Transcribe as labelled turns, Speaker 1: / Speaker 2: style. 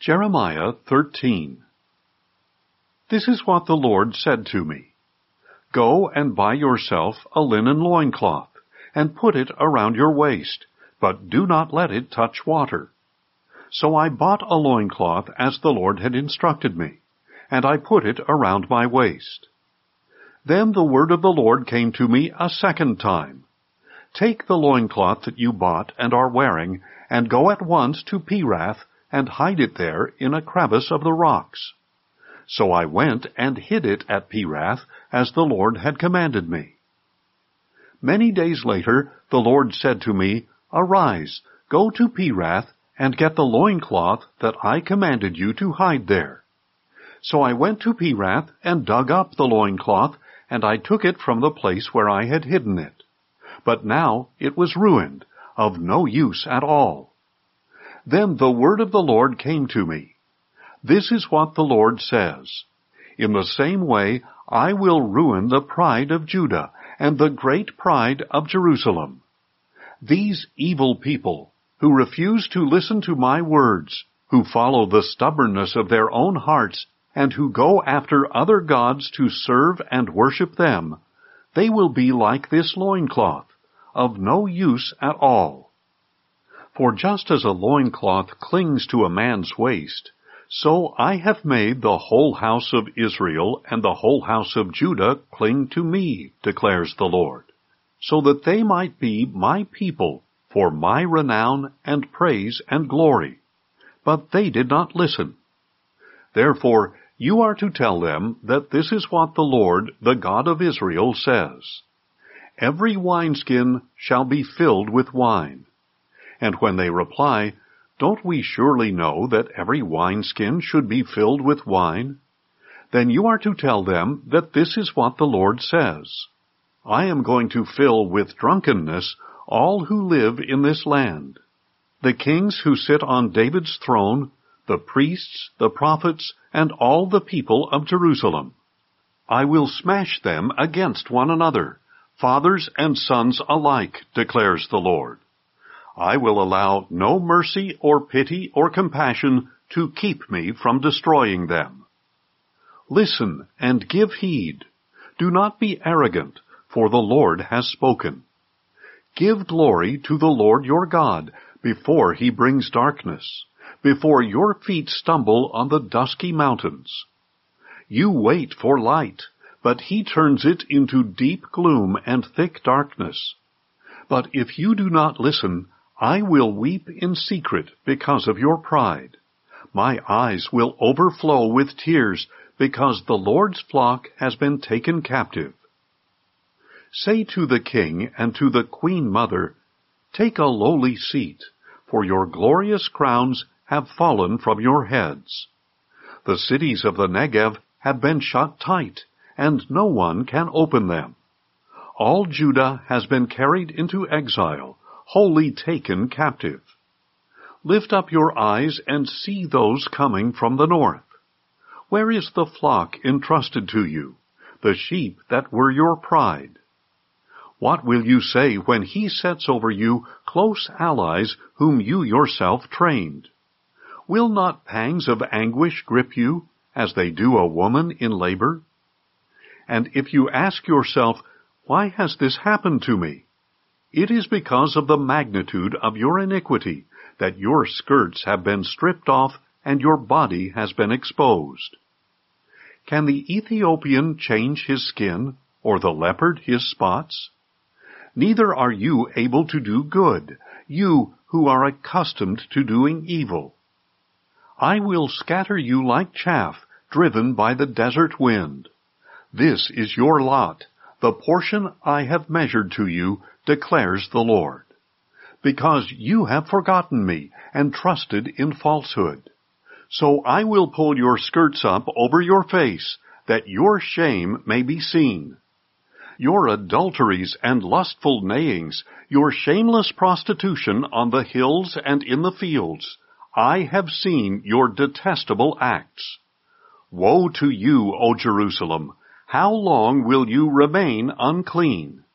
Speaker 1: Jeremiah 13. This is what the Lord said to me. Go and buy yourself a linen loincloth, and put it around your waist, but do not let it touch water. So I bought a loincloth as the Lord had instructed me, and I put it around my waist. Then the word of the Lord came to me a second time. Take the loincloth that you bought and are wearing, and go at once to Perath, and hide it there in a crevice of the rocks. So I went and hid it at Perath, as the Lord had commanded me. Many days later the Lord said to me, Arise, go to Perath, and get the loincloth that I commanded you to hide there. So I went to Perath and dug up the loincloth, and I took it from the place where I had hidden it. But now it was ruined, of no use at all. Then the word of the Lord came to me. This is what the Lord says. In the same way, I will ruin the pride of Judah and the great pride of Jerusalem. These evil people, who refuse to listen to my words, who follow the stubbornness of their own hearts, and who go after other gods to serve and worship them, they will be like this loincloth, of no use at all. For just as a loincloth clings to a man's waist, so I have made the whole house of Israel and the whole house of Judah cling to me, declares the Lord, so that they might be my people for my renown and praise and glory. But they did not listen. Therefore, you are to tell them that this is what the Lord, the God of Israel, says. Every wineskin shall be filled with wine. And when they reply, Don't we surely know that every wineskin should be filled with wine? Then you are to tell them that this is what the Lord says. I am going to fill with drunkenness all who live in this land. The kings who sit on David's throne, the priests, the prophets, and all the people of Jerusalem. I will smash them against one another, fathers and sons alike, declares the Lord. I will allow no mercy or pity or compassion to keep me from destroying them. Listen and give heed. Do not be arrogant, for the Lord has spoken. Give glory to the Lord your God before he brings darkness, before your feet stumble on the dusky mountains. You wait for light, but he turns it into deep gloom and thick darkness. But if you do not listen, I will weep in secret because of your pride. My eyes will overflow with tears because the Lord's flock has been taken captive. Say to the king and to the queen mother, Take a lowly seat, for your glorious crowns have fallen from your heads. The cities of the Negev have been shut tight, and no one can open them. All Judah has been carried into exile, wholly taken captive. Lift up your eyes and see those coming from the north. Where is the flock entrusted to you, the sheep that were your pride? What will you say when he sets over you close allies whom you yourself trained? Will not pangs of anguish grip you, as they do a woman in labor? And if you ask yourself, Why has this happened to me? It is because of the magnitude of your iniquity that your skirts have been stripped off and your body has been exposed. Can the Ethiopian change his skin, or the leopard his spots? Neither are you able to do good, you who are accustomed to doing evil. I will scatter you like chaff driven by the desert wind. This is your lot, the portion I have measured to you, declares the Lord. Because you have forgotten me and trusted in falsehood. So I will pull your skirts up over your face, that your shame may be seen. Your adulteries and lustful neighings, your shameless prostitution on the hills and in the fields, I have seen your detestable acts. Woe to you, O Jerusalem! How long will you remain unclean?